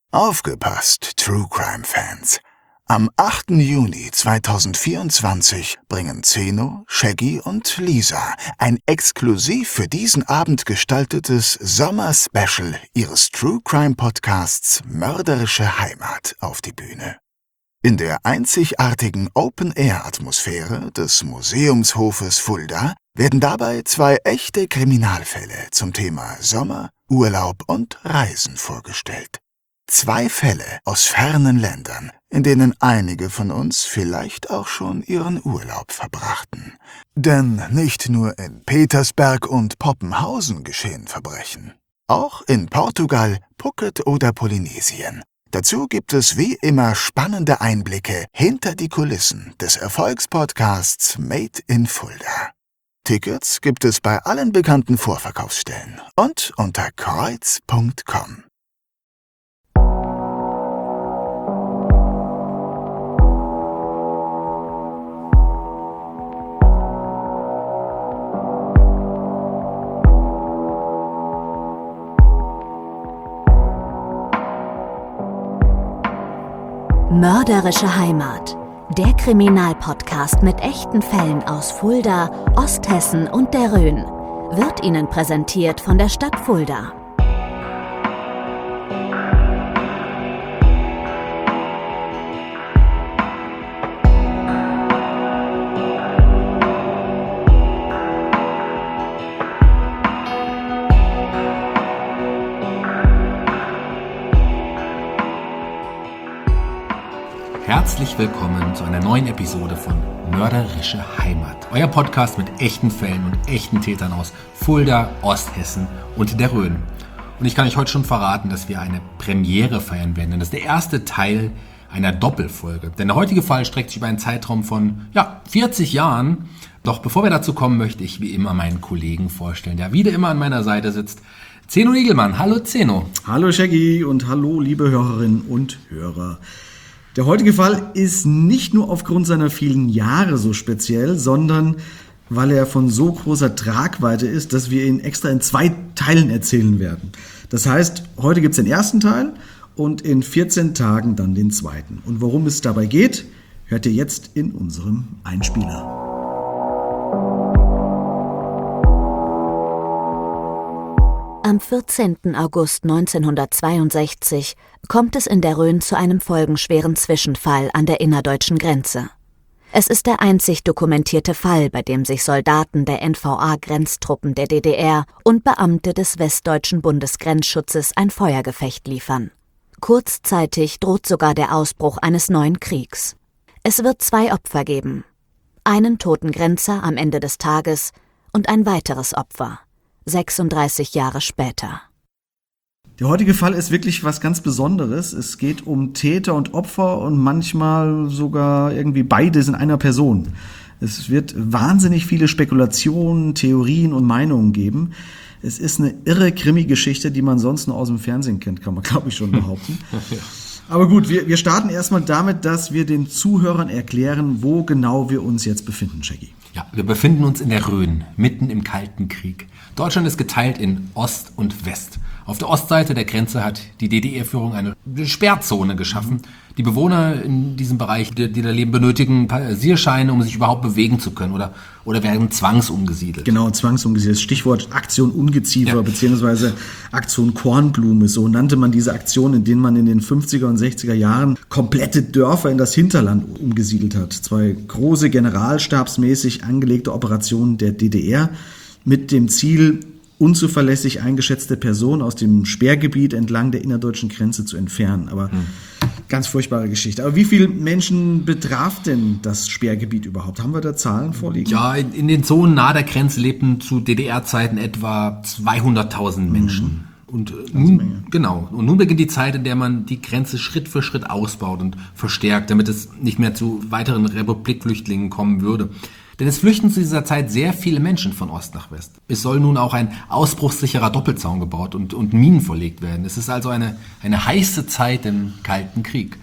Aufgepasst, True Crime Fans! Am 8. Juni 2024 bringen Zeno, Shaggy und Lisa ein exklusiv für diesen Abend gestaltetes Sommer-Special ihres True Crime Podcasts Mörderische Heimat auf die Bühne. In der einzigartigen Open-Air-Atmosphäre des Museumshofes Fulda werden dabei 2 echte Kriminalfälle zum Thema Sommer, Urlaub und Reisen vorgestellt. 2 Fälle aus fernen Ländern, in denen einige von uns vielleicht auch schon ihren Urlaub verbrachten. Denn nicht nur in Petersberg und Poppenhausen geschehen Verbrechen. Auch in Portugal, Phuket oder Polynesien. Dazu gibt es wie immer spannende Einblicke hinter die Kulissen des Erfolgspodcasts Made in Fulda. Tickets gibt es bei allen bekannten Vorverkaufsstellen und unter kreuz.com. Mörderische Heimat, der Kriminalpodcast mit echten Fällen aus Fulda, Osthessen und der Rhön, wird Ihnen präsentiert von der Stadt Fulda. Herzlich willkommen zu einer neuen Episode von Mörderische Heimat, euer Podcast mit echten Fällen und echten Tätern aus Fulda, Osthessen und der Rhön. Und ich kann euch heute schon verraten, dass wir eine Premiere feiern werden, denn das ist der erste Teil einer Doppelfolge. Denn der heutige Fall streckt sich über einen Zeitraum von 40 Jahren. Doch bevor wir dazu kommen, möchte ich wie immer meinen Kollegen vorstellen, der wieder immer an meiner Seite sitzt. Zeno Nigelmann. Hallo Zeno. Hallo Shaggy und hallo liebe Hörerinnen und Hörer. Der heutige Fall ist nicht nur aufgrund seiner vielen Jahre so speziell, sondern weil er von so großer Tragweite ist, dass wir ihn extra in 2 Teilen erzählen werden. Das heißt, heute gibt es den ersten Teil und in 14 Tagen dann den zweiten. Und worum es dabei geht, hört ihr jetzt in unserem Einspieler. Am 14. August 1962 kommt es in der Rhön zu einem folgenschweren Zwischenfall an der innerdeutschen Grenze. Es ist der einzig dokumentierte Fall, bei dem sich Soldaten der NVA-Grenztruppen der DDR und Beamte des Westdeutschen Bundesgrenzschutzes ein Feuergefecht liefern. Kurzzeitig droht sogar der Ausbruch eines neuen Kriegs. Es wird 2 Opfer geben. Einen toten Grenzer am Ende des Tages und ein weiteres Opfer. 36 Jahre später. Der heutige Fall ist wirklich was ganz Besonderes. Es geht um Täter und Opfer und manchmal sogar irgendwie beides in einer Person. Es wird wahnsinnig viele Spekulationen, Theorien und Meinungen geben. Es ist eine irre Krimi-Geschichte, die man sonst nur aus dem Fernsehen kennt, kann man glaube ich schon behaupten. Aber gut, wir starten erstmal damit, dass wir den Zuhörern erklären, wo genau wir uns jetzt befinden, Shaggy. Ja, wir befinden uns in der Rhön, mitten im Kalten Krieg. Deutschland ist geteilt in Ost und West. Auf der Ostseite der Grenze hat die DDR-Führung eine Sperrzone geschaffen. Die Bewohner in diesem Bereich, die da leben, benötigen Passierscheine, um sich überhaupt bewegen zu können oder werden zwangsumgesiedelt. Genau, zwangsumgesiedelt. Stichwort Aktion Ungeziefer beziehungsweise Aktion Kornblume. So nannte man diese Aktion, in denen man in den 50er und 60er Jahren komplette Dörfer in das Hinterland umgesiedelt hat. 2 große generalstabsmäßig angelegte Operationen der DDR mit dem Ziel, unzuverlässig eingeschätzte Personen aus dem Sperrgebiet entlang der innerdeutschen Grenze zu entfernen. Aber ganz furchtbare Geschichte. Aber wie viele Menschen betraf denn das Sperrgebiet überhaupt? Haben wir da Zahlen vorliegen? Ja, in den Zonen nahe der Grenze lebten zu DDR-Zeiten etwa 200.000 Menschen. Und nun beginnt die Zeit, in der man die Grenze Schritt für Schritt ausbaut und verstärkt, damit es nicht mehr zu weiteren Republikflüchtlingen kommen würde. Denn es flüchten zu dieser Zeit sehr viele Menschen von Ost nach West. Es soll nun auch ein ausbruchssicherer Doppelzaun gebaut und Minen verlegt werden. Es ist also eine heiße Zeit im Kalten Krieg.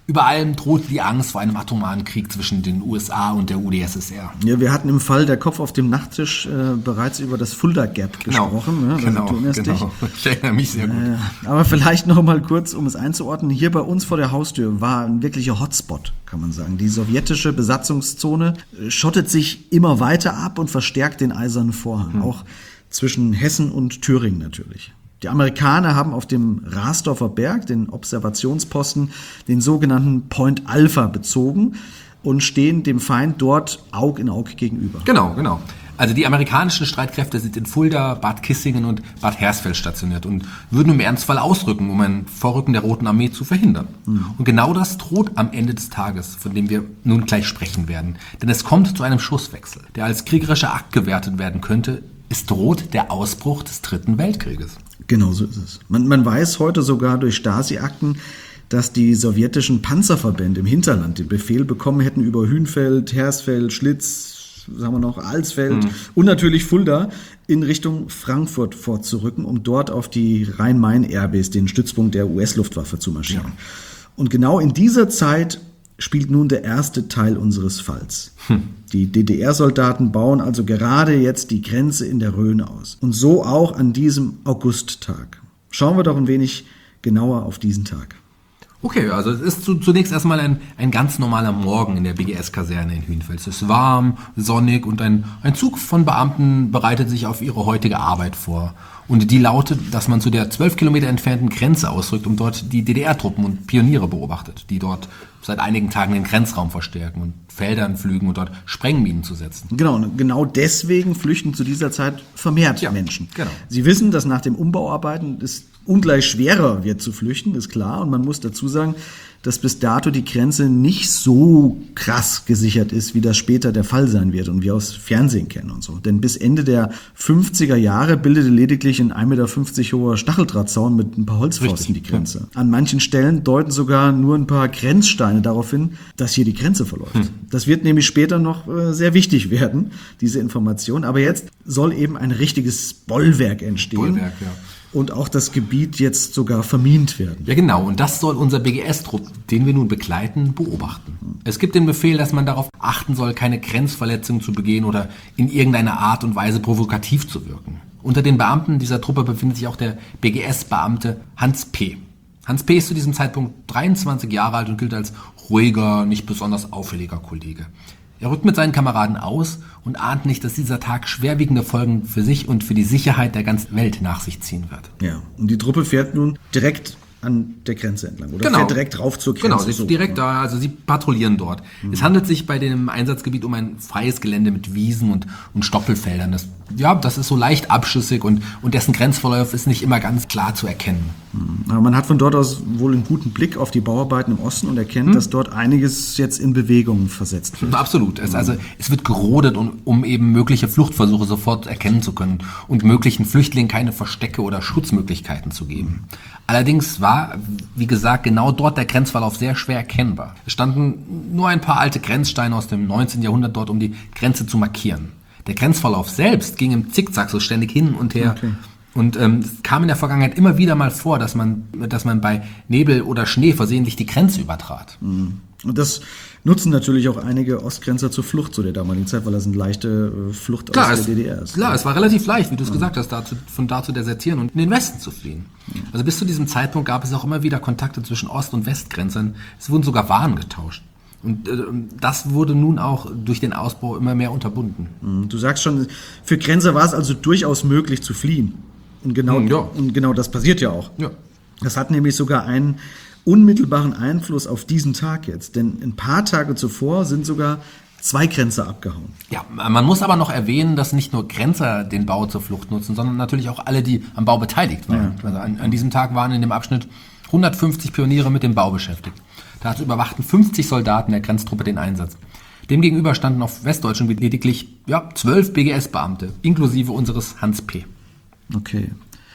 Über allem droht die Angst vor einem atomaren Krieg zwischen den USA und der UdSSR. Ja, wir hatten im Fall Der Kopf auf dem Nachttisch bereits über das Fulda Gap gesprochen. Ne? Genau. Ich erinnere mich sehr gut. Aber vielleicht noch mal kurz, um es einzuordnen. Hier bei uns vor der Haustür war ein wirklicher Hotspot, kann man sagen. Die sowjetische Besatzungszone schottet sich immer weiter ab und verstärkt den eisernen Vorhang. Auch zwischen Hessen und Thüringen natürlich. Die Amerikaner haben auf dem Rasdorfer Berg, den Observationsposten, den sogenannten Point Alpha bezogen und stehen dem Feind dort Aug in Aug gegenüber. Genau. Also die amerikanischen Streitkräfte sind in Fulda, Bad Kissingen und Bad Hersfeld stationiert und würden im Ernstfall ausrücken, um ein Vorrücken der Roten Armee zu verhindern. Und genau das droht am Ende des Tages, von dem wir nun gleich sprechen werden. Denn es kommt zu einem Schusswechsel, der als kriegerischer Akt gewertet werden könnte. Es droht der Ausbruch des Dritten Weltkrieges. Genau so ist es. Man weiß heute sogar durch Stasi-Akten, dass die sowjetischen Panzerverbände im Hinterland den Befehl bekommen hätten, über Hünfeld, Hersfeld, Schlitz, sagen wir noch, Alsfeld und natürlich Fulda in Richtung Frankfurt vorzurücken, um dort auf die Rhein-Main-Airbase, den Stützpunkt der US-Luftwaffe, zu marschieren. Ja. Und genau in dieser Zeit spielt nun der erste Teil unseres Falls. Die DDR-Soldaten bauen also gerade jetzt die Grenze in der Rhön aus. Und so auch an diesem Augusttag. Schauen wir doch ein wenig genauer auf diesen Tag. Okay, also es ist zunächst erstmal ein ganz normaler Morgen in der BGS-Kaserne in Hünfeld. Es ist warm, sonnig und ein Zug von Beamten bereitet sich auf ihre heutige Arbeit vor. Und die lautet, dass man zu der 12 Kilometer entfernten Grenze ausrückt, um dort die DDR-Truppen und Pioniere beobachtet, die dort seit einigen Tagen den Grenzraum verstärken und Feldern pflügen und dort Sprengminen zu setzen. Genau deswegen flüchten zu dieser Zeit vermehrt Menschen. Genau. Sie wissen, dass nach dem Umbauarbeiten es ungleich schwerer wird zu flüchten, ist klar. Und man muss dazu sagen, dass bis dato die Grenze nicht so krass gesichert ist, wie das später der Fall sein wird und wir aus Fernsehen kennen und so. Denn bis Ende der 50er Jahre bildete lediglich ein 1,50 Meter hoher Stacheldrahtzaun mit ein paar Holzpfosten die Grenze. An manchen Stellen deuten sogar nur ein paar Grenzsteine darauf hin, dass hier die Grenze verläuft. Das wird nämlich später noch sehr wichtig werden, diese Information. Aber jetzt soll eben ein richtiges Bollwerk entstehen. Und auch das Gebiet jetzt sogar vermint werden. Ja genau, und das soll unser BGS-Trupp, den wir nun begleiten, beobachten. Es gibt den Befehl, dass man darauf achten soll, keine Grenzverletzung zu begehen oder in irgendeiner Art und Weise provokativ zu wirken. Unter den Beamten dieser Truppe befindet sich auch der BGS-Beamte Hans P. Hans P. ist zu diesem Zeitpunkt 23 Jahre alt und gilt als ruhiger, nicht besonders auffälliger Kollege. Er rückt mit seinen Kameraden aus und ahnt nicht, dass dieser Tag schwerwiegende Folgen für sich und für die Sicherheit der ganzen Welt nach sich ziehen wird. Ja, und die Truppe fährt nun direkt an der Grenze entlang oder fährt direkt rauf zur Grenze. Genau, sie ist direkt da, also sie patrouillieren dort. Es handelt sich bei dem Einsatzgebiet um ein freies Gelände mit Wiesen und Stoppelfeldern. Das ist so leicht abschüssig und dessen Grenzverlauf ist nicht immer ganz klar zu erkennen. Aber man hat von dort aus wohl einen guten Blick auf die Bauarbeiten im Osten und erkennt, dass dort einiges jetzt in Bewegung versetzt wird. Absolut. Es wird gerodet, um eben mögliche Fluchtversuche sofort erkennen zu können und möglichen Flüchtlingen keine Verstecke oder Schutzmöglichkeiten zu geben. Allerdings war, wie gesagt, genau dort der Grenzverlauf sehr schwer erkennbar. Es standen nur ein paar alte Grenzsteine aus dem 19. Jahrhundert dort, um die Grenze zu markieren. Der Grenzverlauf selbst ging im Zickzack so ständig hin und her. Okay. Und es kam in der Vergangenheit immer wieder mal vor, dass man bei Nebel oder Schnee versehentlich die Grenze übertrat. Und das nutzen natürlich auch einige Ostgrenzer zur Flucht zu der damaligen Zeit, weil das eine leichte Flucht aus der DDR ist. Klar, es war relativ leicht, wie du es gesagt hast, von da zu desertieren und in den Westen zu fliehen. Also bis zu diesem Zeitpunkt gab es auch immer wieder Kontakte zwischen Ost- und Westgrenzern. Es wurden sogar Waren getauscht. Und das wurde nun auch durch den Ausbau immer mehr unterbunden. Du sagst schon, für Grenzer war es also durchaus möglich zu fliehen. Und genau das passiert ja auch. Ja. Das hat nämlich sogar einen unmittelbaren Einfluss auf diesen Tag jetzt. Denn ein paar Tage zuvor sind sogar 2 Grenzer abgehauen. Ja, man muss aber noch erwähnen, dass nicht nur Grenzer den Bau zur Flucht nutzen, sondern natürlich auch alle, die am Bau beteiligt waren. Ja. Also an diesem Tag waren in dem Abschnitt 150 Pioniere mit dem Bau beschäftigt. Dazu überwachten 50 Soldaten der Grenztruppe den Einsatz. Demgegenüber standen auf Westdeutschen lediglich 12 BGS-Beamte, inklusive unseres Hans P. Okay.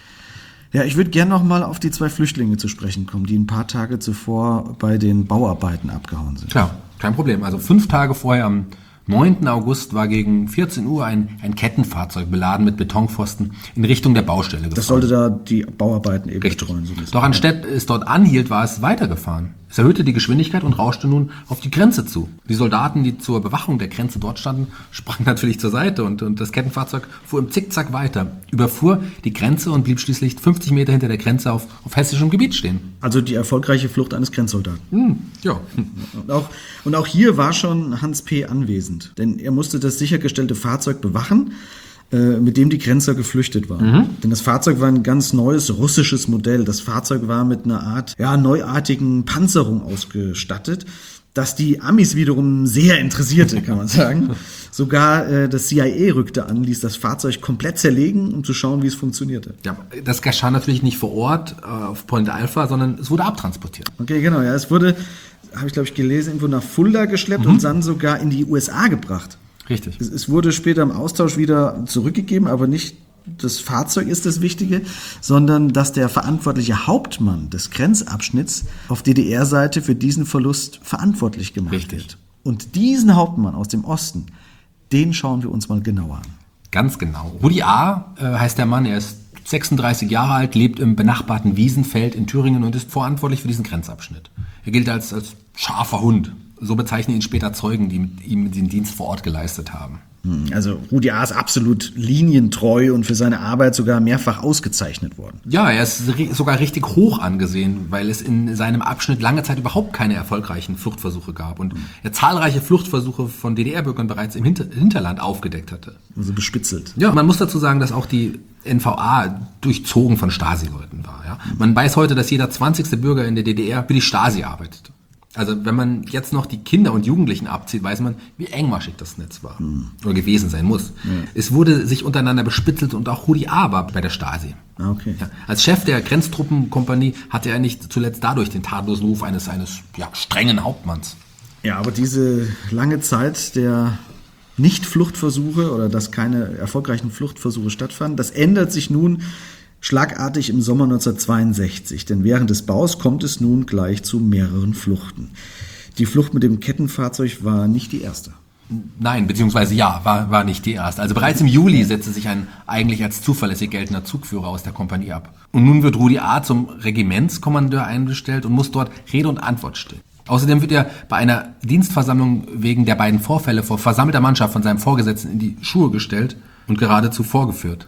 Ja, ich würde gerne noch mal auf die 2 Flüchtlinge zu sprechen kommen, die ein paar Tage zuvor bei den Bauarbeiten abgehauen sind. Klar, kein Problem. Also 5 Tage vorher, am 9. August, war gegen 14 Uhr ein Kettenfahrzeug beladen mit Betonpfosten in Richtung der Baustelle gefahren. Das sollte da die Bauarbeiten eben betreuen. Doch anstatt es dort anhielt, war es weitergefahren. Es erhöhte die Geschwindigkeit und rauschte nun auf die Grenze zu. Die Soldaten, die zur Bewachung der Grenze dort standen, sprangen natürlich zur Seite und das Kettenfahrzeug fuhr im Zickzack weiter, überfuhr die Grenze und blieb schließlich 50 Meter hinter der Grenze auf hessischem Gebiet stehen. Also die erfolgreiche Flucht eines Grenzsoldaten. Ja. Und auch hier war schon Hans P. anwesend, denn er musste das sichergestellte Fahrzeug bewachen, mit dem die Grenzer geflüchtet waren. Denn das Fahrzeug war ein ganz neues russisches Modell. Das Fahrzeug war mit einer Art neuartigen Panzerung ausgestattet, das die Amis wiederum sehr interessierte, kann man sagen. Sogar das CIA rückte an, ließ das Fahrzeug komplett zerlegen, um zu schauen, wie es funktionierte. Ja, das geschah natürlich nicht vor Ort auf Point Alpha, sondern es wurde abtransportiert. Okay, genau. Ja, es wurde, habe ich glaube ich gelesen, irgendwo nach Fulda geschleppt und dann sogar in die USA gebracht. Richtig. Es wurde später im Austausch wieder zurückgegeben, aber nicht das Fahrzeug ist das Wichtige, sondern dass der verantwortliche Hauptmann des Grenzabschnitts auf DDR-Seite für diesen Verlust verantwortlich gemacht wird. Und diesen Hauptmann aus dem Osten, den schauen wir uns mal genauer an. Ganz genau. Rudi A. Heißt der Mann, er ist 36 Jahre alt, lebt im benachbarten Wiesenfeld in Thüringen und ist verantwortlich für diesen Grenzabschnitt. Er gilt als scharfer Hund. So bezeichnen ihn später Zeugen, die mit ihm den Dienst vor Ort geleistet haben. Also Rudi A. ist absolut linientreu und für seine Arbeit sogar mehrfach ausgezeichnet worden. Ja, er ist sogar richtig hoch angesehen, weil es in seinem Abschnitt lange Zeit überhaupt keine erfolgreichen Fluchtversuche gab und er zahlreiche Fluchtversuche von DDR-Bürgern bereits im Hinterland aufgedeckt hatte. Also bespitzelt. Ja, man muss dazu sagen, dass auch die NVA durchzogen von Stasi-Leuten war. Ja? Man weiß heute, dass jeder 20. Bürger in der DDR für die Stasi arbeitete. Also wenn man jetzt noch die Kinder und Jugendlichen abzieht, weiß man, wie engmaschig das Netz war oder gewesen sein muss. Es wurde sich untereinander bespitzelt und auch Rudi A. war bei der Stasi. Okay. Ja, als Chef der Grenztruppenkompanie hatte er nicht zuletzt dadurch den tadellosen Ruf eines strengen Hauptmanns. Ja, aber diese lange Zeit der Nicht-Fluchtversuche oder dass keine erfolgreichen Fluchtversuche stattfanden, das ändert sich nun schlagartig im Sommer 1962, denn während des Baus kommt es nun gleich zu mehreren Fluchten. Die Flucht mit dem Kettenfahrzeug war nicht die erste. Nein, beziehungsweise ja, war nicht die erste. Also bereits im Juli setzte sich ein eigentlich als zuverlässig geltender Zugführer aus der Kompanie ab. Und nun wird Rudi A. zum Regimentskommandeur einbestellt und muss dort Rede und Antwort stehen. Außerdem wird er bei einer Dienstversammlung wegen der beiden Vorfälle vor versammelter Mannschaft von seinem Vorgesetzten in die Schuhe gestellt und geradezu vorgeführt.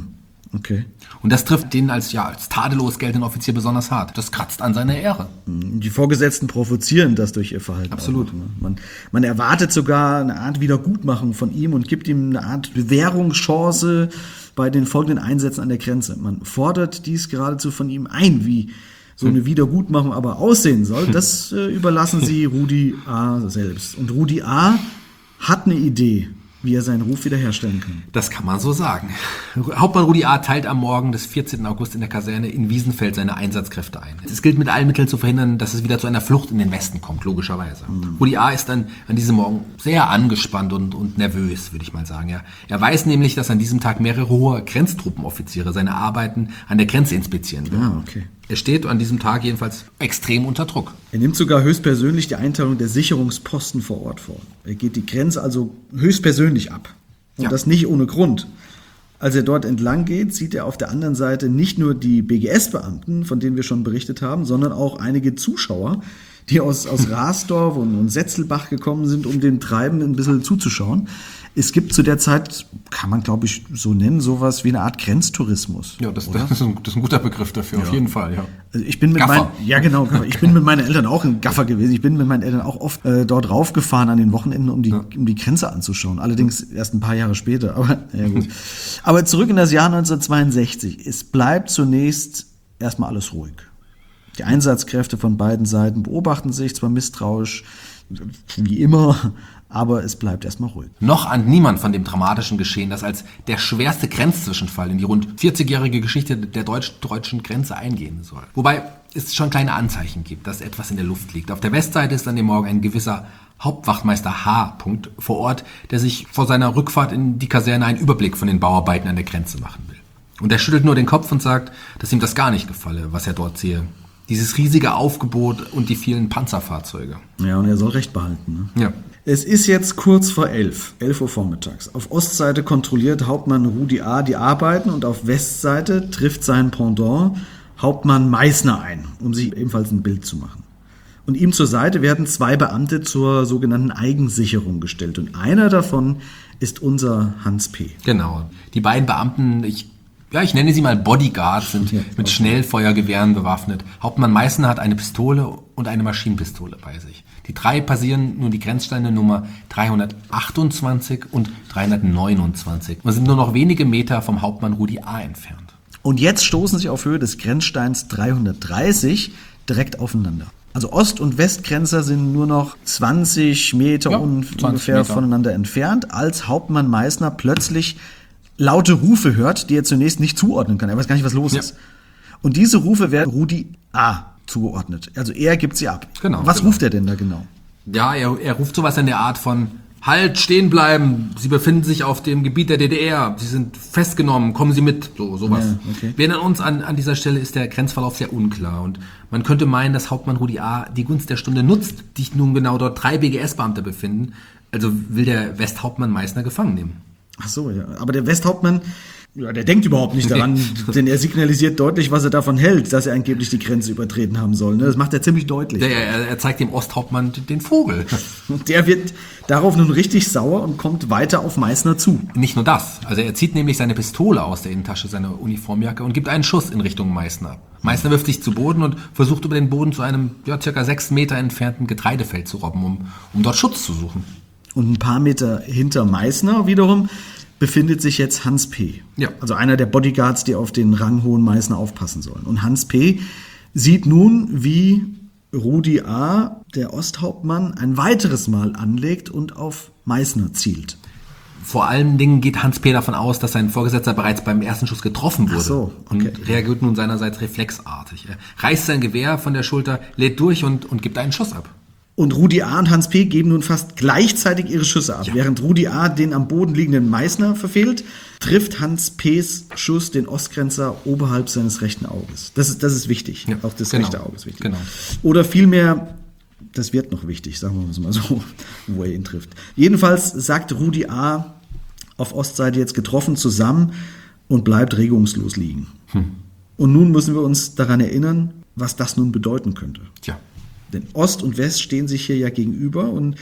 Okay. Und das trifft den als tadellos geltenden Offizier besonders hart. Das kratzt an seiner Ehre. Die Vorgesetzten provozieren das durch ihr Verhalten. Absolut. Auch, ne? Man erwartet sogar eine Art Wiedergutmachung von ihm und gibt ihm eine Art Bewährungschance bei den folgenden Einsätzen an der Grenze. Man fordert dies geradezu von ihm ein, wie so eine Wiedergutmachung aber aussehen soll. Das überlassen sie Rudi A. selbst. Und Rudi A. hat eine Idee, wie er seinen Ruf wiederherstellen kann. Das kann man so sagen. Hauptmann Rudi A. teilt am Morgen des 14. August in der Kaserne in Wiesenfeld seine Einsatzkräfte ein. Es gilt mit allen Mitteln zu verhindern, dass es wieder zu einer Flucht in den Westen kommt, logischerweise. Rudi A. ist dann an diesem Morgen sehr angespannt und nervös, würde ich mal sagen. Ja. Er weiß nämlich, dass an diesem Tag mehrere hohe Grenztruppenoffiziere seine Arbeiten an der Grenze inspizieren werden. Okay. Er steht an diesem Tag jedenfalls extrem unter Druck. Er nimmt sogar höchstpersönlich die Einteilung der Sicherungsposten vor Ort vor. Er geht die Grenze also höchstpersönlich ab. Und das nicht ohne Grund. Als er dort entlang geht, sieht er auf der anderen Seite nicht nur die BGS-Beamten, von denen wir schon berichtet haben, sondern auch einige Zuschauer, die aus Rasdorf und Setzelbach gekommen sind, um dem Treiben ein bisschen zuzuschauen. Es gibt zu der Zeit, kann man glaube ich so nennen, sowas wie eine Art Grenztourismus. Ja, das ist ein guter Begriff dafür, auf jeden Fall. Ja. Also ich bin mit ich bin mit meinen Eltern auch ein Gaffer gewesen. Ich bin mit meinen Eltern auch oft dort raufgefahren an den Wochenenden, um die Grenze anzuschauen. Allerdings erst ein paar Jahre später. Aber ja, gut. Aber zurück in das Jahr 1962. Es bleibt zunächst erstmal alles ruhig. Die Einsatzkräfte von beiden Seiten beobachten sich, zwar misstrauisch, wie immer, aber es bleibt erstmal ruhig. Noch ahnt niemand von dem dramatischen Geschehen, das als der schwerste Grenzzwischenfall in die rund 40-jährige Geschichte der deutsch-deutschen Grenze eingehen soll. Wobei es schon kleine Anzeichen gibt, dass etwas in der Luft liegt. Auf der Westseite ist an dem Morgen ein gewisser Hauptwachtmeister H. vor Ort, der sich vor seiner Rückfahrt in die Kaserne einen Überblick von den Bauarbeiten an der Grenze machen will. Und er schüttelt nur den Kopf und sagt, dass ihm das gar nicht gefalle, was er dort sehe. Dieses riesige Aufgebot und die vielen Panzerfahrzeuge. Ja, und er soll Recht behalten. Ne? Ja. Es ist jetzt kurz vor 11 Uhr vormittags. Auf Ostseite kontrolliert Hauptmann Rudi A. die Arbeiten und auf Westseite trifft sein Pendant Hauptmann Meißner ein, um sich ebenfalls ein Bild zu machen. Und ihm zur Seite werden 2 Beamte zur sogenannten Eigensicherung gestellt. Und einer davon ist unser Hans P. Genau. Die beiden Beamten, ich nenne sie mal Bodyguards, sind mit Schnellfeuergewehren bewaffnet. Hauptmann Meißner hat eine Pistole und eine Maschinenpistole bei sich. Die 3 passieren nun die Grenzsteine Nummer 328 und 329 und sind nur noch wenige Meter vom Hauptmann Rudi A. entfernt. Und jetzt stoßen sie auf Höhe des Grenzsteins 330 direkt aufeinander. Also Ost- und Westgrenzer sind nur noch 20 Meter ungefähr voneinander entfernt, als Hauptmann Meißner plötzlich laute Rufe hört, die er zunächst nicht zuordnen kann. Er weiß gar nicht, was los ist. Und diese Rufe werden Rudi A. zugeordnet. Also er gibt sie ab. Genau. Was ruft er denn da genau? Ja, er ruft sowas in der Art von: Halt, stehen bleiben, Sie befinden sich auf dem Gebiet der DDR, Sie sind festgenommen, kommen Sie mit, sowas. Ja, okay. Wir erinnern uns, an dieser Stelle ist der Grenzverlauf sehr unklar und man könnte meinen, dass Hauptmann Rudi A. die Gunst der Stunde nutzt, die sich nun genau dort 3 BGS-Beamte befinden, also will der Westhauptmann Meißner gefangen nehmen. Ach so, ja. Aber der Westhauptmann, der denkt überhaupt nicht daran, denn er signalisiert deutlich, was er davon hält, dass er angeblich die Grenze übertreten haben soll. Das macht er ziemlich deutlich. Er zeigt dem Osthauptmann den Vogel. Und der wird darauf nun richtig sauer und kommt weiter auf Meißner zu. Nicht nur das. Also er zieht nämlich seine Pistole aus der Innentasche seiner Uniformjacke und gibt einen Schuss in Richtung Meißner ab. Meißner wirft sich zu Boden und versucht über den Boden zu einem circa 6 Meter entfernten Getreidefeld zu robben, um dort Schutz zu suchen. Und ein paar Meter hinter Meißner wiederum befindet sich jetzt Hans P. Ja. Also einer der Bodyguards, die auf den ranghohen Meißner aufpassen sollen. Und Hans P. sieht nun, wie Rudi A., der Osthauptmann, ein weiteres Mal anlegt und auf Meißner zielt. Vor allen Dingen geht Hans P. davon aus, dass sein Vorgesetzter bereits beim ersten Schuss getroffen wurde. Ach so, okay. Und reagiert nun seinerseits reflexartig. Er reißt sein Gewehr von der Schulter, lädt durch und gibt einen Schuss ab. Und Rudi A. und Hans P. geben nun fast gleichzeitig ihre Schüsse ab. Ja. Während Rudi A. den am Boden liegenden Meißner verfehlt, trifft Hans P.'s Schuss den Ostgrenzer oberhalb seines rechten Auges. Das ist wichtig. Ja, auch das rechte Auge ist wichtig. Genau. Oder vielmehr, das wird noch wichtig, sagen wir es mal so, wo er ihn trifft. Jedenfalls sagt Rudi A. auf Ostseite jetzt getroffen zusammen und bleibt regungslos liegen. Und nun müssen wir uns daran erinnern, was das nun bedeuten könnte. Tja. Denn Ost und West stehen sich hier ja gegenüber und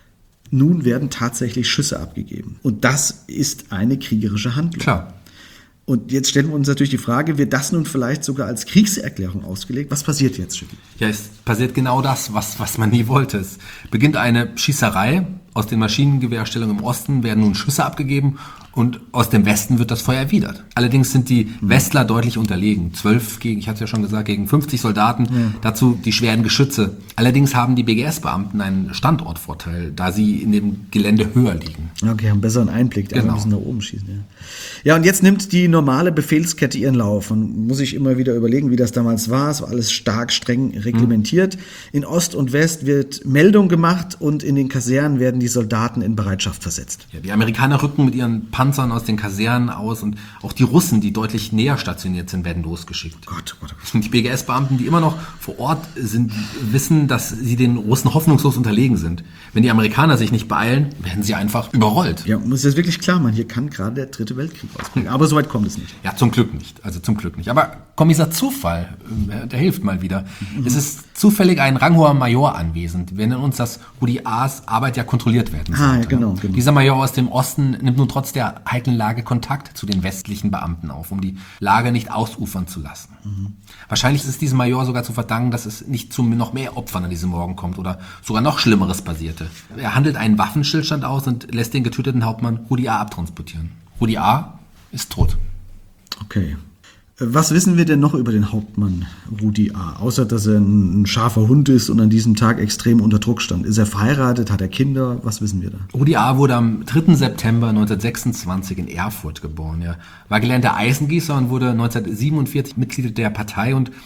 nun werden tatsächlich Schüsse abgegeben. Und das ist eine kriegerische Handlung. Klar. Und jetzt stellen wir uns natürlich die Frage, wird das nun vielleicht sogar als Kriegserklärung ausgelegt? Was passiert jetzt, Schicki? Ja, es passiert genau das, was man nie wollte. Es beginnt eine Schießerei. Aus den Maschinengewehrstellungen im Osten werden nun Schüsse abgegeben und aus dem Westen wird das Feuer erwidert. Allerdings sind die Westler deutlich unterlegen. 12 gegen, ich hatte es ja schon gesagt, gegen 50 Soldaten. Ja. Dazu die schweren Geschütze. Allerdings haben die BGS-Beamten einen Standortvorteil, da sie in dem Gelände höher liegen. Okay, haben besseren Einblick, die müssen nach oben schießen. Ja, und jetzt nimmt die normale Befehlskette ihren Lauf. Und muss ich immer wieder überlegen, wie das damals war. Es war alles stark, streng reglementiert. In Ost und West wird Meldung gemacht und in den Kasernen werden die Soldaten in Bereitschaft versetzt. Ja, die Amerikaner rücken mit ihren Panzern aus den Kasernen aus und auch die Russen, die deutlich näher stationiert sind, werden losgeschickt. Gott. Und die BGS-Beamten, die immer noch vor Ort sind, wissen, dass sie den Russen hoffnungslos unterlegen sind. Wenn die Amerikaner sich nicht beeilen, werden sie einfach überrollt. Ja, muss das wirklich klar machen. Hier kann gerade der 3. Weltkrieg ausbrechen. Aber soweit kommt es nicht. Ja, zum Glück nicht. Aber Kommissar Zufall, der hilft mal wieder. Es ist zufällig ein ranghoher Major anwesend. Wir erinnern uns, dass Rudi A.'s Arbeit ja kontrolliert werden sollte. Ja, genau. Dieser Major aus dem Osten nimmt nun trotz der heiklen Lage Kontakt zu den westlichen Beamten auf, um die Lage nicht ausufern zu lassen. Wahrscheinlich ist diesem Major sogar zu verdanken, dass es nicht zu noch mehr Opfern an diesem Morgen kommt oder sogar noch Schlimmeres passierte. Er handelt einen Waffenstillstand aus und lässt den getöteten Hauptmann Rudi A. abtransportieren. Rudi A. ist tot. Okay. Was wissen wir denn noch über den Hauptmann Rudi A., außer dass er ein scharfer Hund ist und an diesem Tag extrem unter Druck stand? Ist er verheiratet? Hat er Kinder? Was wissen wir da? Rudi A. wurde am 3. September 1926 in Erfurt geboren. Er war gelernter Eisengießer und wurde 1947 Mitglied der Partei und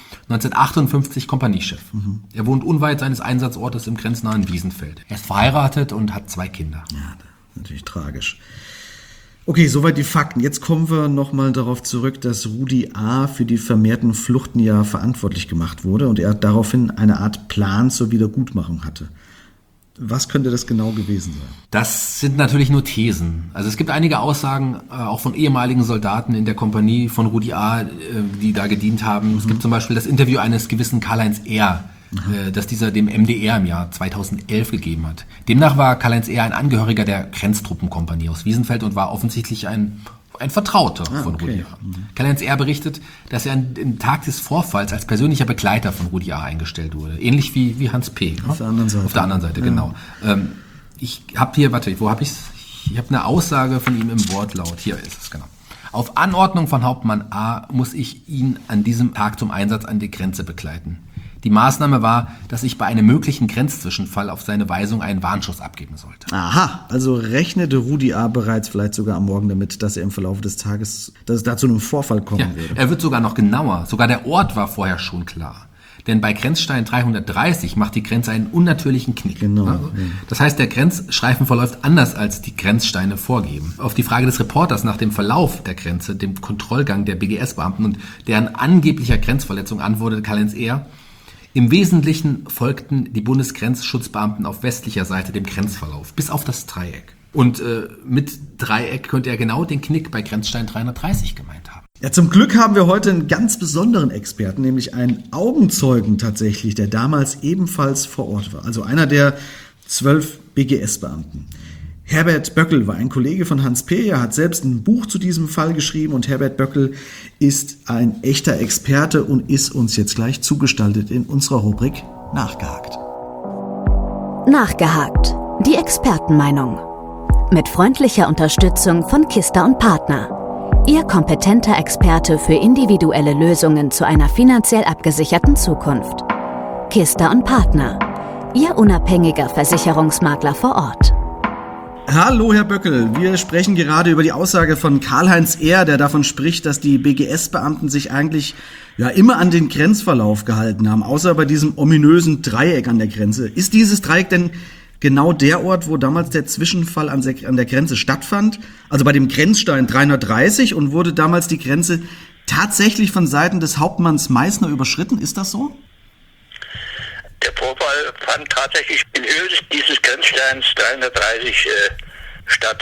1958 Kompaniechef. Er wohnt unweit seines Einsatzortes im grenznahen Wiesenfeld. Er ist verheiratet und hat 2 Kinder. Ja, natürlich tragisch. Okay, soweit die Fakten. Jetzt kommen wir nochmal darauf zurück, dass Rudi A. für die vermehrten Fluchten ja verantwortlich gemacht wurde und er daraufhin eine Art Plan zur Wiedergutmachung hatte. Was könnte das genau gewesen sein? Das sind natürlich nur Thesen. Also es gibt einige Aussagen, auch von ehemaligen Soldaten in der Kompanie von Rudi A., die da gedient haben. Es gibt zum Beispiel das Interview eines gewissen Karl-Heinz R., das dieser dem MDR im Jahr 2011 gegeben hat. Demnach war Karl-Heinz Ehr ein Angehöriger der Grenztruppenkompanie aus Wiesenfeld und war offensichtlich ein Vertrauter von Rudi A. Karl-Heinz Ehr berichtet, dass er an dem Tag des Vorfalls als persönlicher Begleiter von Rudi A. eingestellt wurde. Ähnlich wie Hans P. Auf der anderen Seite. Auf der anderen Seite, genau. Ich habe hier, wo habe ich's? Ich habe eine Aussage von ihm im Wortlaut. Hier ist es, genau. Auf Anordnung von Hauptmann A. muss ich ihn an diesem Tag zum Einsatz an die Grenze begleiten. Die Maßnahme war, dass ich bei einem möglichen Grenzzwischenfall auf seine Weisung einen Warnschuss abgeben sollte. Aha, also rechnete Rudi A. bereits vielleicht sogar am Morgen damit, dass er im Verlauf des Tages, dass es da zu einem Vorfall kommen würde. Er wird sogar noch genauer. Sogar der Ort war vorher schon klar. Denn bei Grenzstein 330 macht die Grenze einen unnatürlichen Knick. Genau. Das heißt, der Grenzstreifen verläuft anders, als die Grenzsteine vorgeben. Auf die Frage des Reporters nach dem Verlauf der Grenze, dem Kontrollgang der BGS-Beamten und deren angeblicher Grenzverletzung antwortete Karl-Heinz Ehr: Im Wesentlichen folgten die Bundesgrenzschutzbeamten auf westlicher Seite dem Grenzverlauf, bis auf das Dreieck. Und mit Dreieck könnte er genau den Knick bei Grenzstein 330 gemeint haben. Ja, zum Glück haben wir heute einen ganz besonderen Experten, nämlich einen Augenzeugen tatsächlich, der damals ebenfalls vor Ort war. Also einer der 12 BGS-Beamten. Herbert Böckel war ein Kollege von Hans P. Er hat selbst ein Buch zu diesem Fall geschrieben und Herbert Böckel ist ein echter Experte und ist uns jetzt gleich zugestaltet in unserer Rubrik Nachgehakt. Nachgehakt. Die Expertenmeinung. Mit freundlicher Unterstützung von Kista & Partner. Ihr kompetenter Experte für individuelle Lösungen zu einer finanziell abgesicherten Zukunft. Kista & Partner. Ihr unabhängiger Versicherungsmakler vor Ort. Hallo Herr Böckel, wir sprechen gerade über die Aussage von Karl-Heinz Ehr, der davon spricht, dass die BGS-Beamten sich eigentlich immer an den Grenzverlauf gehalten haben, außer bei diesem ominösen Dreieck an der Grenze. Ist dieses Dreieck denn genau der Ort, wo damals der Zwischenfall an der Grenze stattfand, also bei dem Grenzstein 330, und wurde damals die Grenze tatsächlich von Seiten des Hauptmanns Meißner überschritten? Ist das so? Der Vorfall fand tatsächlich in Höhe dieses Grenzsteins 330 statt.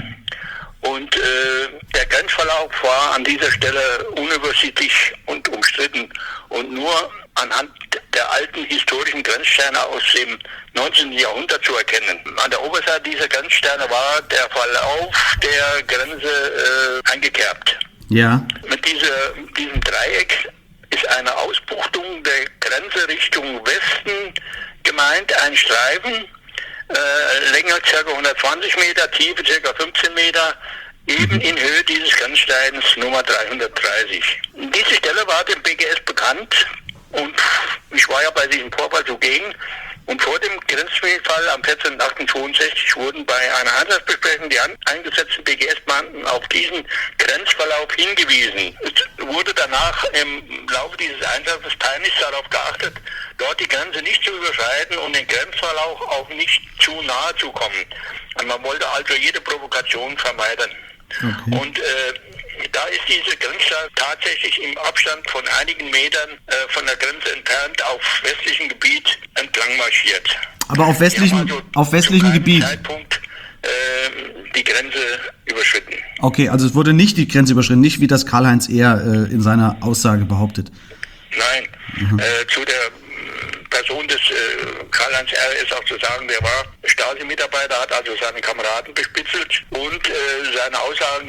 Und der Grenzverlauf war an dieser Stelle unübersichtlich und umstritten und nur anhand der alten historischen Grenzsteine aus dem 19. Jahrhundert zu erkennen. An der Oberseite dieser Grenzsteine war der Verlauf der Grenze eingekerbt. Ja. Mit diesem Dreieck ist eine Ausbuchtung der Grenze Richtung Westen gemeint, ein Streifen, Länge ca. 120 Meter, Tiefe ca. 15 Meter, eben in Höhe dieses Grenzsteins Nummer 330. Diese Stelle war dem BGS bekannt und ich war ja bei diesem Vorfall zugegen. Und vor dem Grenzfall am 14.08.62 wurden bei einer Einsatzbesprechung die eingesetzten BGS-Beamten auf diesen Grenzverlauf hingewiesen. Es wurde danach im Laufe dieses Einsatzes peinlich darauf geachtet, dort die Grenze nicht zu überschreiten und den Grenzverlauf auch nicht zu nahe zu kommen. Und man wollte also jede Provokation vermeiden. Okay. Und da ist diese Grenze tatsächlich im Abstand von einigen Metern von der Grenze entfernt auf westlichem Gebiet entlang marschiert. Aber auf westlichem Gebiet? Zeitpunkt die Grenze überschritten. Okay, also es wurde nicht die Grenze überschritten, nicht wie das Karl-Heinz Ehr in seiner Aussage behauptet. Nein, zu der Person des Karl-Heinz Ehr ist auch zu sagen, der war Stasi-Mitarbeiter, hat also seine Kameraden bespitzelt und seine Aussagen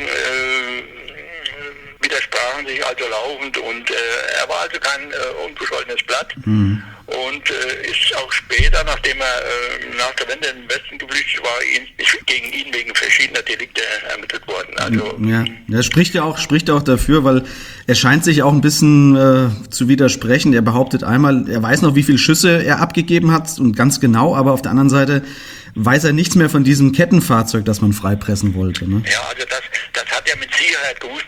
widersprachen sich also laufend und er war also kein unbescholtenes Blatt und ist auch später, nachdem er nach der Wende in den Westen geflüchtet war, ist gegen ihn wegen verschiedener Delikte ermittelt worden. Also ja, das spricht ja auch dafür, weil er scheint sich auch ein bisschen zu widersprechen. Er behauptet einmal, er weiß noch, wie viele Schüsse er abgegeben hat und ganz genau, aber auf der anderen Seite weiß er nichts mehr von diesem Kettenfahrzeug, das man freipressen wollte. Ne? Ja, also das hat er mit Sicherheit gewusst,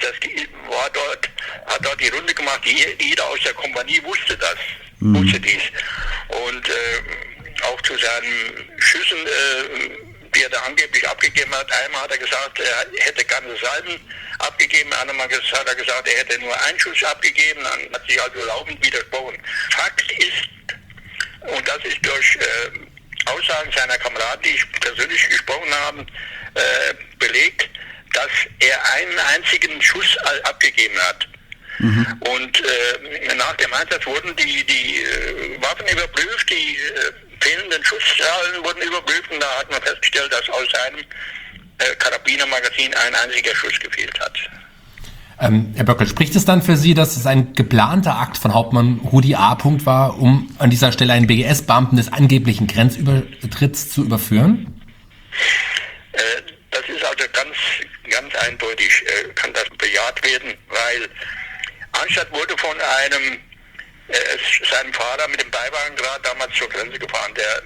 hat dort die Runde gemacht, jeder aus der Kompanie wusste das, wusste dies. Und auch zu seinen Schüssen, die er da angeblich abgegeben hat, einmal hat er gesagt, er hätte ganze Salben abgegeben, einmal hat er gesagt, er hätte nur einen Schuss abgegeben, dann hat sich also laufend widersprochen. Fakt ist, und das ist durch Aussagen seiner Kameraden, die ich persönlich gesprochen habe, belegt, dass er einen einzigen Schuss abgegeben hat. Und nach dem Einsatz wurden die Waffen überprüft, die fehlenden Schusszahlen wurden überprüft und da hat man festgestellt, dass aus seinem Karabinermagazin ein einziger Schuss gefehlt hat. Herr Böckel, spricht es dann für Sie, dass es ein geplanter Akt von Hauptmann Rudi A. war, um an dieser Stelle einen BGS-Beamten des angeblichen Grenzübertritts zu überführen? Das ist also ganz eindeutig, kann das bejaht werden, weil Arnstadt wurde von seinem Fahrer mit dem Beiwagenrad damals zur Grenze gefahren. Der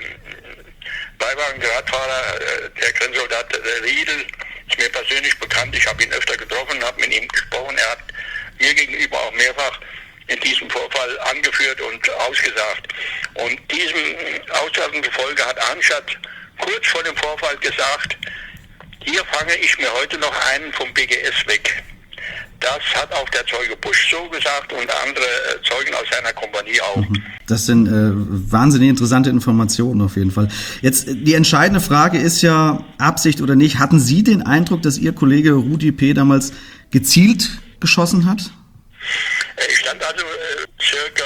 Beiwagenradfahrer, der Grenzsoldat Riedel, ist mir persönlich bekannt. Ich habe ihn öfter getroffen, habe mit ihm gesprochen. Er hat mir gegenüber auch mehrfach in diesem Vorfall angeführt und ausgesagt. Und diesem Aussagen zufolge hat Arnstadt kurz vor dem Vorfall gesagt, hier fange ich mir heute noch einen vom BGS weg. Das hat auch der Zeuge Busch so gesagt und andere Zeugen aus seiner Kompanie auch. Das sind wahnsinnig interessante Informationen auf jeden Fall. Jetzt die entscheidende Frage ist ja, Absicht oder nicht. Hatten Sie den Eindruck, dass Ihr Kollege Rudi P. damals gezielt geschossen hat? Ich stand also circa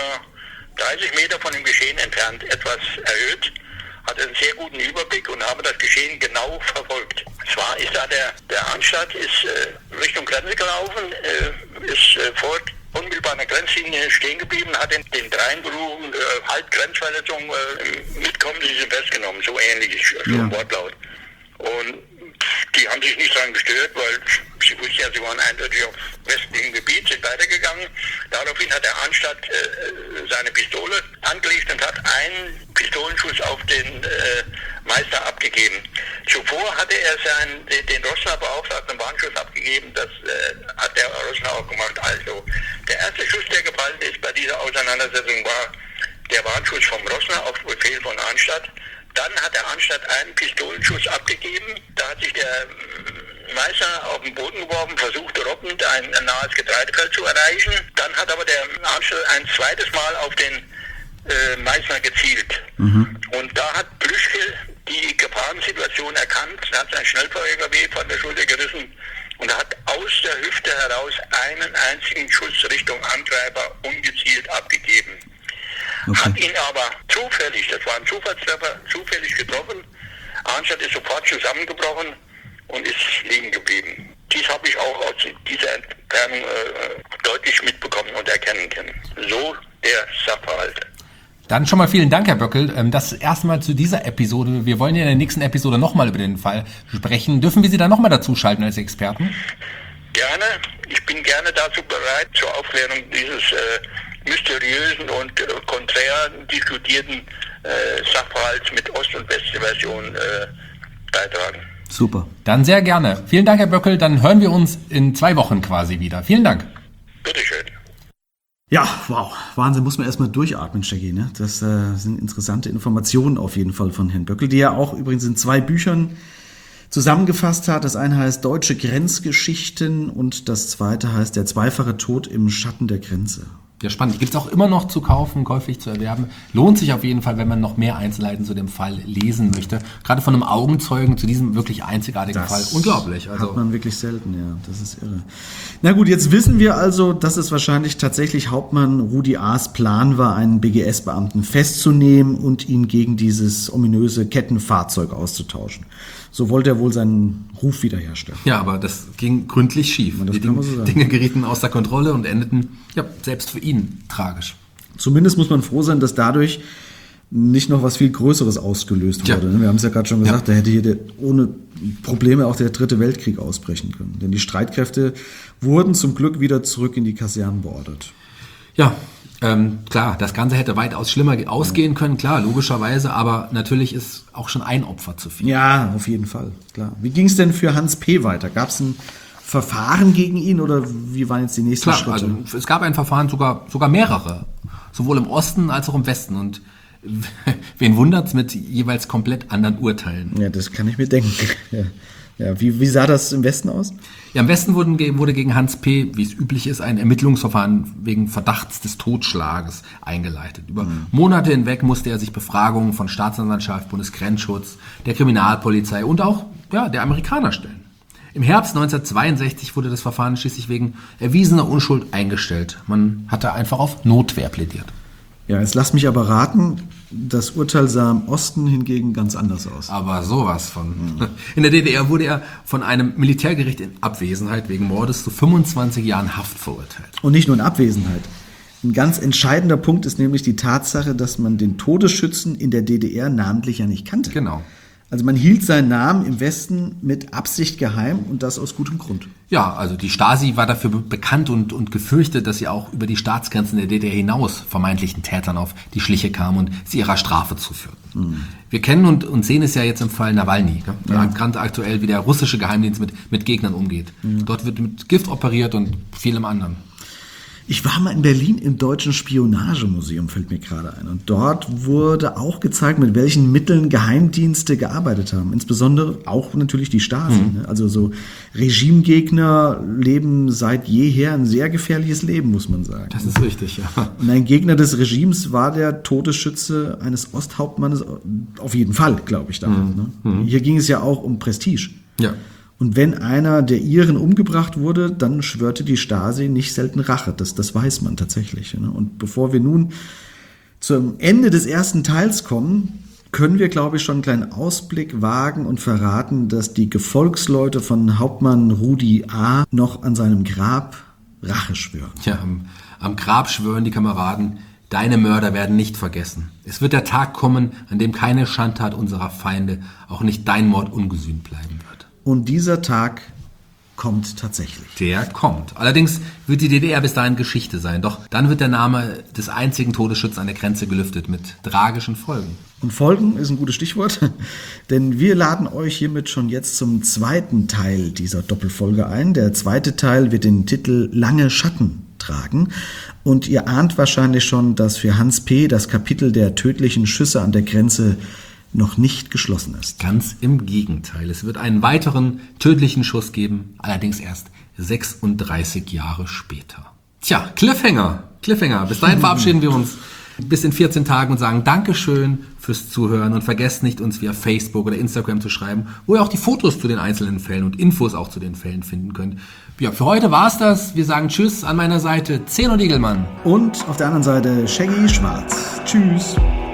30 Meter von dem Geschehen entfernt, etwas erhöht, hatte einen sehr guten Überblick und habe das Geschehen genau verfolgt. Zwar ist da der Arnstadt ist Richtung Grenze gelaufen, ist unmittelbar an der Grenzlinie stehen geblieben, hat den dreien berufen, halt Grenzverletzung, mitkommen, sie sind festgenommen, so ähnlich ist so ein Wortlaut. Und die haben sich nicht daran gestört, weil sie wussten ja, sie waren eindeutig auf westlichem Gebiet, sind weitergegangen. Daraufhin hat der Arnstadt seine Pistole angelegt und hat einen Pistolenschuss auf den Meister abgegeben. Zuvor hatte er den Rossner Beauftragten Warnschuss abgegeben, das hat der Rossner auch gemacht. Also der erste Schuss, der gefallen ist bei dieser Auseinandersetzung, war der Warnschuss vom Rossner auf Befehl von Arnstadt. Dann hat der Arnstadt einen Pistolenschuss abgegeben. Da hat sich der Meister auf den Boden geworfen, versuchte robbend ein nahes Getreidefeld zu erreichen. Dann hat aber der Arnstadt ein zweites Mal auf den Meißner gezielt. Und da hat Plüschke die Gefahrensituation erkannt, hat sein Schnellfeuer-LKW von der Schulter gerissen und hat aus der Hüfte heraus einen einzigen Schuss Richtung Antreiber ungezielt abgegeben. Okay. Hat ihn aber zufällig, das war ein Zufallstreffer, zufällig getroffen. Arnstadt ist sofort zusammengebrochen und ist liegen geblieben. Dies habe ich auch aus dieser Entfernung deutlich mitbekommen und erkennen können. So der Sachverhalt. Dann schon mal vielen Dank, Herr Böckel. Das erstmal zu dieser Episode. Wir wollen ja in der nächsten Episode nochmal über den Fall sprechen. Dürfen wir Sie da nochmal dazu schalten als Experten? Gerne. Ich bin gerne dazu bereit, zur Aufklärung dieses mysteriösen und konträr diskutierten Sachverhalts mit Ost- und West-Version beitragen. Super. Dann sehr gerne. Vielen Dank, Herr Böckel. Dann hören wir uns in 2 Wochen quasi wieder. Vielen Dank. Bitteschön. Ja, wow. Wahnsinn, muss man erstmal durchatmen, Shaggy, ne? Das sind interessante Informationen auf jeden Fall von Herrn Böckel, die er auch übrigens in 2 Büchern zusammengefasst hat. Das eine heißt Deutsche Grenzgeschichten und das zweite heißt Der zweifache Tod im Schatten der Grenze. Ja, spannend. Die gibt es auch immer noch zu kaufen, käuflich zu erwerben. Lohnt sich auf jeden Fall, wenn man noch mehr Einzelheiten zu dem Fall lesen möchte. Gerade von einem Augenzeugen zu diesem wirklich einzigartigen Fall. Unglaublich. Also hat man wirklich selten, ja. Das ist irre. Na gut, jetzt wissen wir also, dass es wahrscheinlich tatsächlich Hauptmann Rudi A.'s Plan war, einen BGS-Beamten festzunehmen und ihn gegen dieses ominöse Kettenfahrzeug auszutauschen. So wollte er wohl seinen Ruf wiederherstellen. Ja, aber das ging gründlich schief. Die Dinge gerieten außer Kontrolle und endeten, ja, selbst für ihn tragisch. Zumindest muss man froh sein, dass dadurch nicht noch was viel Größeres ausgelöst wurde. Ja. Wir haben es ja gerade schon gesagt, da hätte hier ohne Probleme auch der 3. Weltkrieg ausbrechen können. Denn die Streitkräfte wurden zum Glück wieder zurück in die Kasernen beordert. Ja, klar, das Ganze hätte weitaus schlimmer ausgehen können, klar, logischerweise, aber natürlich ist auch schon ein Opfer zu viel. Ja, auf jeden Fall, klar. Wie ging es denn für Hans P. weiter? Gab es ein Verfahren gegen ihn oder wie waren jetzt die nächsten Schritte? Also es gab ein Verfahren, sogar mehrere, sowohl im Osten als auch im Westen und wen wundert's mit jeweils komplett anderen Urteilen. Ja, das kann ich mir denken. Ja, wie sah das im Westen aus? Ja, im Westen wurde gegen Hans P., wie es üblich ist, ein Ermittlungsverfahren wegen Verdachts des Totschlages eingeleitet. Über Monate hinweg musste er sich Befragungen von Staatsanwaltschaft, Bundesgrenzschutz, der Kriminalpolizei und auch der Amerikaner stellen. Im Herbst 1962 wurde das Verfahren schließlich wegen erwiesener Unschuld eingestellt. Man hatte einfach auf Notwehr plädiert. Ja, jetzt lass mich aber raten, das Urteil sah im Osten hingegen ganz anders aus. Aber sowas von. In der DDR wurde er von einem Militärgericht in Abwesenheit wegen Mordes zu 25 Jahren Haft verurteilt. Und nicht nur in Abwesenheit. Ein ganz entscheidender Punkt ist nämlich die Tatsache, dass man den Todesschützen in der DDR namentlich ja nicht kannte. Genau. Also man hielt seinen Namen im Westen mit Absicht geheim und das aus gutem Grund. Ja, also die Stasi war dafür bekannt und gefürchtet, dass sie auch über die Staatsgrenzen der DDR hinaus vermeintlichen Tätern auf die Schliche kam und sie ihrer Strafe zuführten. Wir kennen und sehen es ja jetzt im Fall Nawalny, ja? Ganz aktuell, wie der russische Geheimdienst mit Gegnern umgeht. Dort wird mit Gift operiert und vielem anderen. Ich war mal in Berlin im Deutschen Spionagemuseum, fällt mir gerade ein. Und dort wurde auch gezeigt, mit welchen Mitteln Geheimdienste gearbeitet haben. Insbesondere auch natürlich die Stasi. Also so Regimegegner leben seit jeher ein sehr gefährliches Leben, muss man sagen. Das ist richtig, ja. Und ein Gegner des Regimes war der Todesschütze eines Osthauptmannes auf jeden Fall, glaube ich, damals. Hier ging es ja auch um Prestige. Ja. Und wenn einer der Iren umgebracht wurde, dann schwörte die Stasi nicht selten Rache. Das weiß man tatsächlich. Und bevor wir nun zum Ende des ersten Teils kommen, können wir, glaube ich, schon einen kleinen Ausblick wagen und verraten, dass die Gefolgsleute von Hauptmann Rudi A. noch an seinem Grab Rache schwören. Ja, am Grab schwören die Kameraden, deine Mörder werden nicht vergessen. Es wird der Tag kommen, an dem keine Schandtat unserer Feinde, auch nicht dein Mord ungesühnt bleiben wird. Und dieser Tag kommt tatsächlich. Der kommt. Allerdings wird die DDR bis dahin Geschichte sein. Doch dann wird der Name des einzigen Todesschützen an der Grenze gelüftet mit tragischen Folgen. Und Folgen ist ein gutes Stichwort, denn wir laden euch hiermit schon jetzt zum zweiten Teil dieser Doppelfolge ein. Der zweite Teil wird den Titel Lange Schatten tragen. Und ihr ahnt wahrscheinlich schon, dass für Hans P. das Kapitel der tödlichen Schüsse an der Grenze noch nicht geschlossen ist. Ganz im Gegenteil. Es wird einen weiteren tödlichen Schuss geben, allerdings erst 36 Jahre später. Tja, Cliffhanger. Bis dahin verabschieden wir uns bis in 14 Tagen und sagen Dankeschön fürs Zuhören und vergesst nicht, uns via Facebook oder Instagram zu schreiben, wo ihr auch die Fotos zu den einzelnen Fällen und Infos auch zu den Fällen finden könnt. Ja, für heute war's das. Wir sagen Tschüss. An meiner Seite Zeno Diegelmann. Und auf der anderen Seite Shaggy Schwarz. Tschüss.